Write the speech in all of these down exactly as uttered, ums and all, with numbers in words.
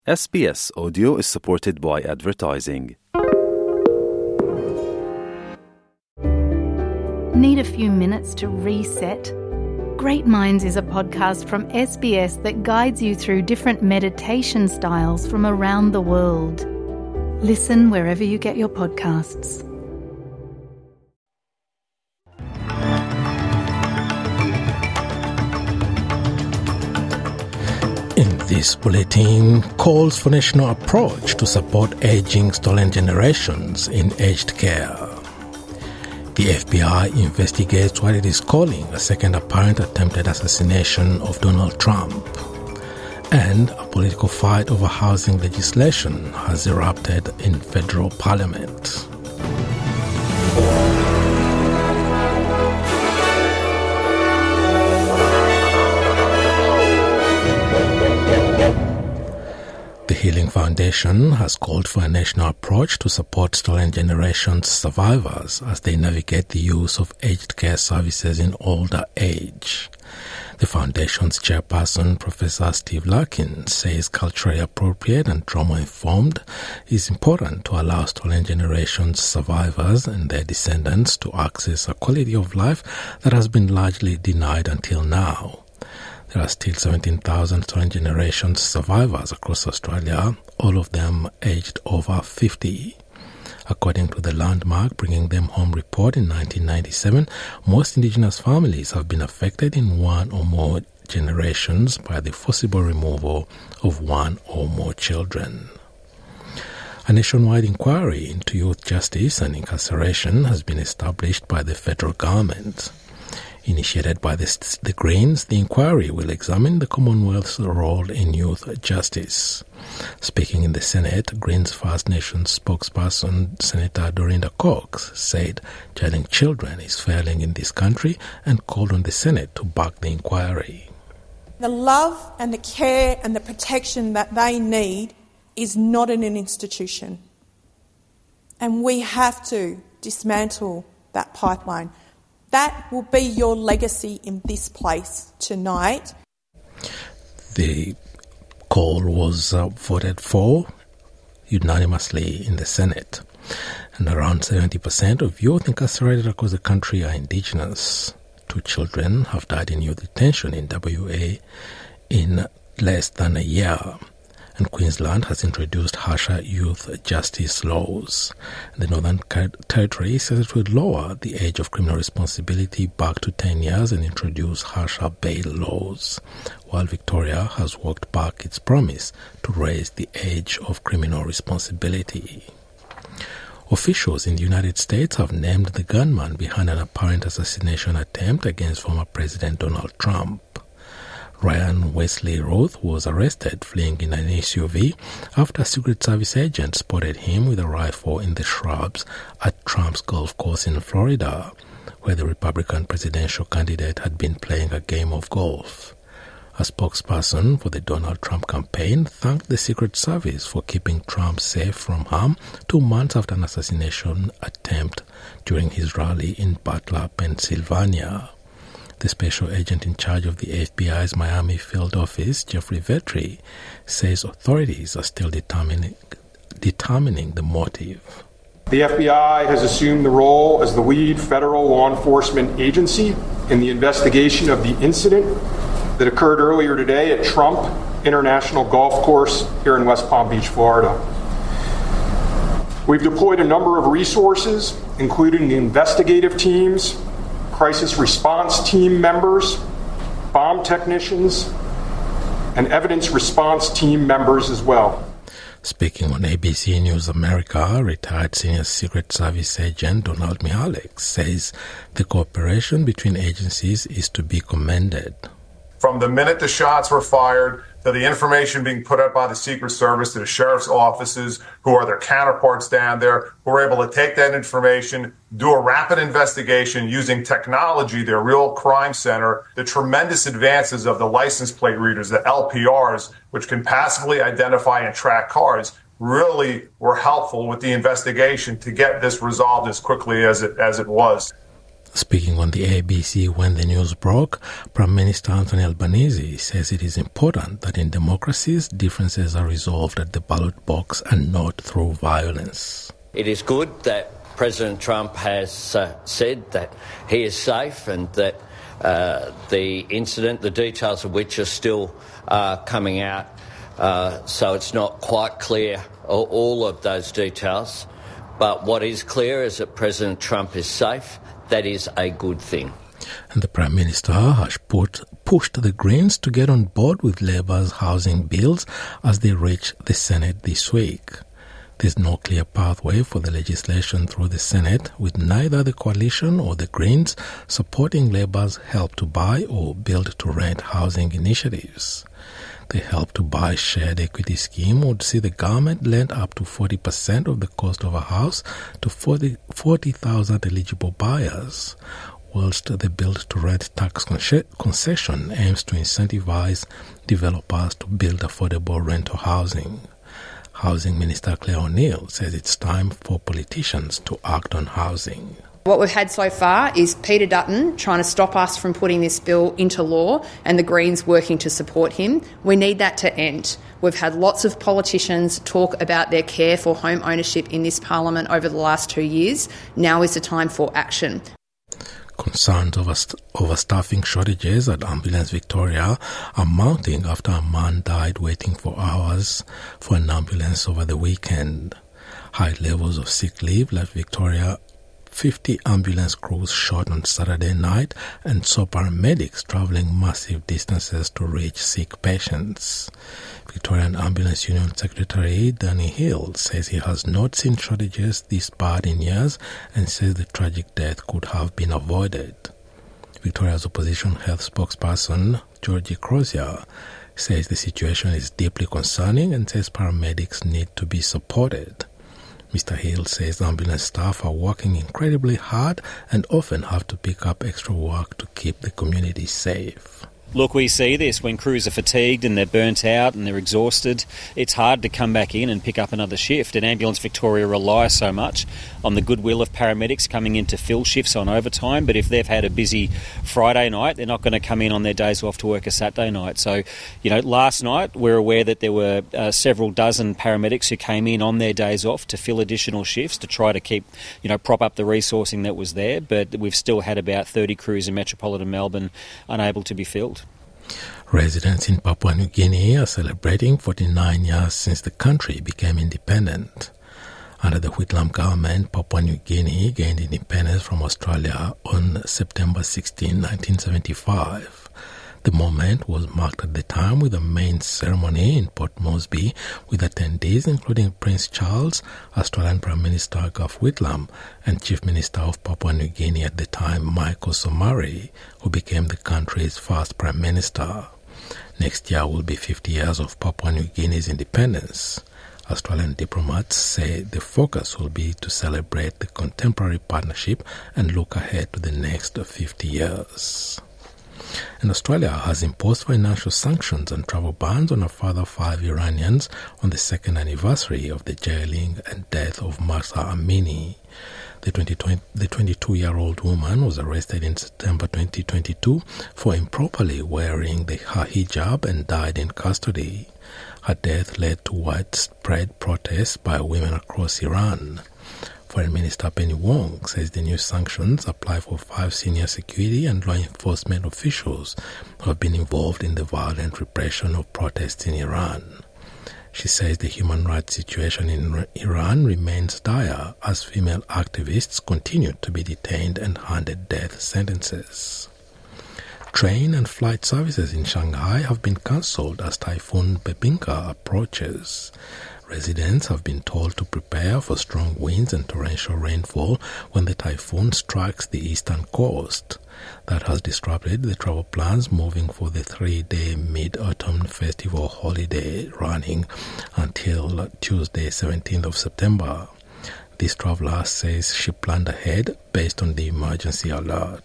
S B S Audio is supported by advertising. Need a few minutes to reset? Great Minds is a podcast from S B S that guides you through different meditation styles from around the world. Listen wherever you get your podcasts. In this bulletin, calls for national approach to support ageing stolen generations in aged care. The F B I investigates what it is calling a second apparent attempted assassination of Donald Trump. And a political fight over housing legislation has erupted in federal parliament. The Healing Foundation has called for a national approach to support stolen generations survivors as they navigate the use of aged care services in older age. The foundation's chairperson, Professor Steve Larkin, says culturally appropriate and trauma-informed is important to allow stolen generations survivors and their descendants to access a quality of life that has been largely denied until now. There are still seventeen thousand stolen generations survivors across Australia, all of them aged over fifty. According to the landmark Bringing Them Home report in nineteen ninety-seven, most Indigenous families have been affected in one or more generations by the forcible removal of one or more children. A nationwide inquiry into youth justice and incarceration has been established by the federal government. Initiated by the, the Greens, the inquiry will examine the Commonwealth's role in youth justice. Speaking in the Senate, Greens First Nations spokesperson Senator Dorinda Cox said jailing children is failing in this country and called on the Senate to back the inquiry. The love and the care and the protection that they need is not in an institution. And we have to dismantle that pipeline. That will be your legacy in this place tonight. The call was uh, voted for unanimously in the Senate. And around seventy percent of youth incarcerated across the country are Indigenous. Two children have died in youth detention in W A in less than a year. And Queensland has introduced harsher youth justice laws. The Northern Territory says it will lower the age of criminal responsibility back to ten years and introduce harsher bail laws, while Victoria has walked back its promise to raise the age of criminal responsibility. Officials in the United States have named the gunman behind an apparent assassination attempt against former President Donald Trump. Ryan Wesley Roth was arrested fleeing in an S U V after a Secret Service agent spotted him with a rifle in the shrubs at Trump's golf course in Florida, where the Republican presidential candidate had been playing a game of golf. A spokesperson for the Donald Trump campaign thanked the Secret Service for keeping Trump safe from harm two months after an assassination attempt during his rally in Butler, Pennsylvania. The special agent in charge of the F B I's Miami field office, Jeffrey Vetri, says authorities are still determining, determining the motive. The F B I has assumed the role as the lead federal law enforcement agency in the investigation of the incident that occurred earlier today at Trump International Golf Course here in West Palm Beach, Florida. We've deployed a number of resources, including the investigative teams, crisis response team members, bomb technicians, and evidence response team members as well. Speaking on A B C News America, retired senior Secret Service agent Donald Mihalek says the cooperation between agencies is to be commended. From the minute the shots were fired, to the information being put out by the Secret Service to the sheriff's offices, who are their counterparts down there, who are able to take that information, do a rapid investigation using technology, their real crime center, the tremendous advances of the license plate readers, the L P Rs, which can passively identify and track cars, really were helpful with the investigation to get this resolved as quickly as it as it was. Speaking on the A B C when the news broke, Prime Minister Anthony Albanese says it is important that in democracies, differences are resolved at the ballot box and not through violence. It is good that President Trump has uh, said that he is safe and that uh, the incident, the details of which are still uh, coming out, uh, so it's not quite clear all, all of those details. But what is clear is that President Trump is safe. That is a good thing. And the Prime Minister has put, pushed the Greens to get on board with Labour's housing bills as they reach the Senate this week. There's no clear pathway for the legislation through the Senate, with neither the Coalition or the Greens supporting Labour's Help to Buy or Build to Rent housing initiatives. The Help to Buy shared equity scheme would see the government lend up to forty percent of the cost of a house to forty thousand eligible buyers, whilst the Build to Rent tax concession aims to incentivize developers to build affordable rental housing. Housing Minister Claire O'Neil says it's time for politicians to act on housing. What we've had so far is Peter Dutton trying to stop us from putting this bill into law and the Greens working to support him. We need that to end. We've had lots of politicians talk about their care for home ownership in this parliament over the last two years. Now is the time for action. Concerns over, st- over staffing shortages at Ambulance Victoria are mounting after a man died waiting for hours for an ambulance over the weekend. High levels of sick leave left Victoria fifty ambulance crews short on Saturday night and saw paramedics travelling massive distances to reach sick patients. Victorian Ambulance Union Secretary Danny Hill says he has not seen shortages this bad in years and says the tragic death could have been avoided. Victoria's opposition health spokesperson Georgie Crozier says the situation is deeply concerning and says paramedics need to be supported. Mister Hill says ambulance staff are working incredibly hard and often have to pick up extra work to keep the community safe. Look, we see this when crews are fatigued and they're burnt out and they're exhausted. It's hard to come back in and pick up another shift. And Ambulance Victoria relies so much on the goodwill of paramedics coming in to fill shifts on overtime. But if they've had a busy Friday night, they're not going to come in on their days off to work a Saturday night. So, you know, last night we're aware that there were uh, several dozen paramedics who came in on their days off to fill additional shifts to try to keep, you know, prop up the resourcing that was there. But we've still had about thirty crews in metropolitan Melbourne unable to be filled. Residents in Papua New Guinea are celebrating forty-nine years since the country became independent. Under the Whitlam government, Papua New Guinea gained independence from Australia on September sixteenth, nineteen seventy-five. The moment was marked at the time with a main ceremony in Port Moresby with attendees including Prince Charles, Australian Prime Minister Gough Whitlam, and Chief Minister of Papua New Guinea at the time, Michael Somare, who became the country's first Prime Minister. Next year will be fifty years of Papua New Guinea's independence. Australian diplomats say the focus will be to celebrate the contemporary partnership and look ahead to the next fifty years. And Australia has imposed financial sanctions and travel bans on a further five Iranians on the second anniversary of the jailing and death of Mahsa Amini. The twenty-two-year-old woman was arrested in September twenty twenty-two for improperly wearing the, her hijab and died in custody. Her death led to widespread protests by women across Iran. Foreign Minister Penny Wong says the new sanctions apply for five senior security and law enforcement officials who have been involved in the violent repression of protests in Iran. She says the human rights situation in Iran remains dire as female activists continue to be detained and handed death sentences. Train and flight services in Shanghai have been cancelled as Typhoon Bebinca approaches. Residents have been told to prepare for strong winds and torrential rainfall when the typhoon strikes the eastern coast. That has disrupted the travel plans moving for the three-day Mid-Autumn Festival holiday running until Tuesday, seventeenth of September. This traveller says she planned ahead based on the emergency alert.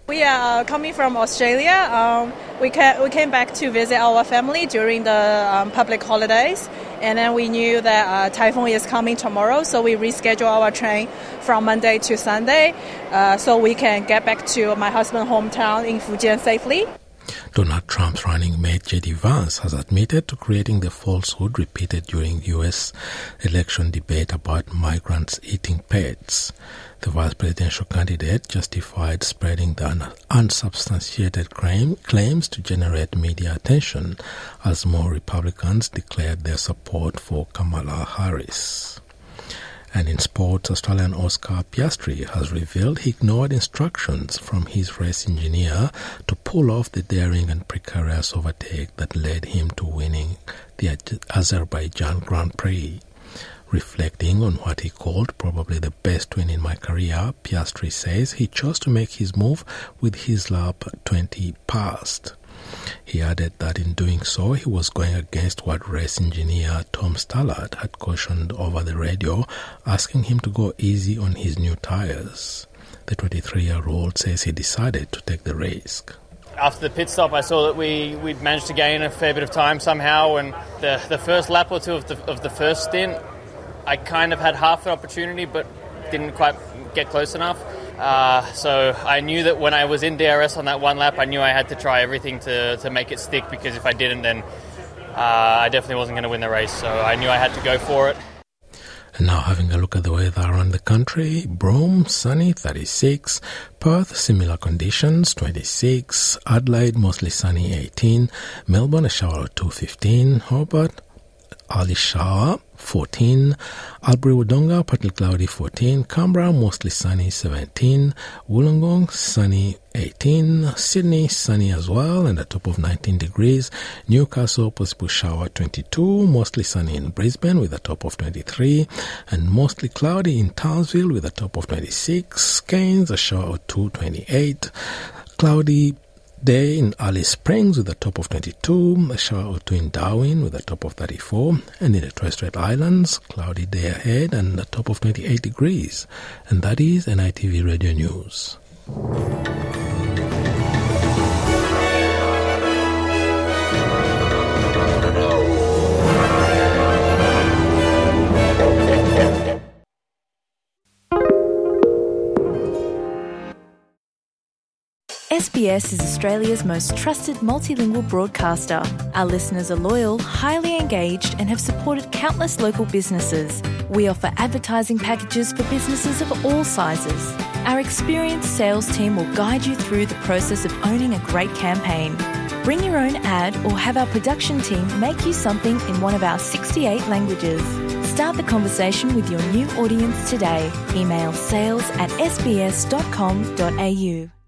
We are coming from Australia. Um, we, ca- we came back to visit our family during the um, public holidays, and then we knew that uh, typhoon is coming tomorrow, so we rescheduled our train from Monday to Sunday uh, so we can get back to my husband's hometown in Fujian safely. Donald Trump's running mate J D Vance has admitted to creating the falsehood repeated during U S election debate about migrants eating pets. The vice presidential candidate justified spreading the unsubstantiated claim, claims to generate media attention as more Republicans declared their support for Kamala Harris. And in sports, Australian Oscar Piastri has revealed he ignored instructions from his race engineer to pull off the daring and precarious overtake that led him to winning the Azerbaijan Grand Prix. Reflecting on what he called probably the best win in my career, Piastri says he chose to make his move with his lap twenty past. He added that in doing so, he was going against what race engineer Tom Stallard had cautioned over the radio, asking him to go easy on his new tyres. The twenty-three-year-old says he decided to take the risk. After the pit stop, I saw that we, we'd managed to gain a fair bit of time somehow, and the, the first lap or two of the, of the first stint, I kind of had half an opportunity but didn't quite get close enough. Uh, so I knew that when I was in D R S on that one lap, I knew I had to try everything to, to make it stick, because if I didn't, then uh, I definitely wasn't going to win the race. So I knew I had to go for it. And now having a look at the weather around the country. Broome, sunny, thirty-six. Perth, similar conditions, twenty-six. Adelaide, mostly sunny, eighteen. Melbourne, a shower of two, fifteen. Hobart, early shower, fourteen. Albury-Wodonga, partly cloudy, fourteen. Canberra, mostly sunny, seventeen. Wollongong, sunny, eighteen. Sydney, sunny as well, and a top of nineteen degrees. Newcastle, possible shower, twenty-two. Mostly sunny in Brisbane with a top of twenty-three. And mostly cloudy in Townsville with a top of twenty-six. Cairns, a shower of two, twenty-eight. Cloudy day in Alice Springs with a top of twenty-two, a shower or two in Darwin with a top of thirty-four, and in the Torres Strait Islands, cloudy day ahead and a top of twenty-eight degrees. And that is N I T V Radio News. S B S is Australia's most trusted multilingual broadcaster. Our listeners are loyal, highly engaged, and have supported countless local businesses. We offer advertising packages for businesses of all sizes. Our experienced sales team will guide you through the process of owning a great campaign. Bring your own ad or have our production team make you something in one of our sixty-eight languages. Start the conversation with your new audience today. Email sales at s b s dot com dot a u.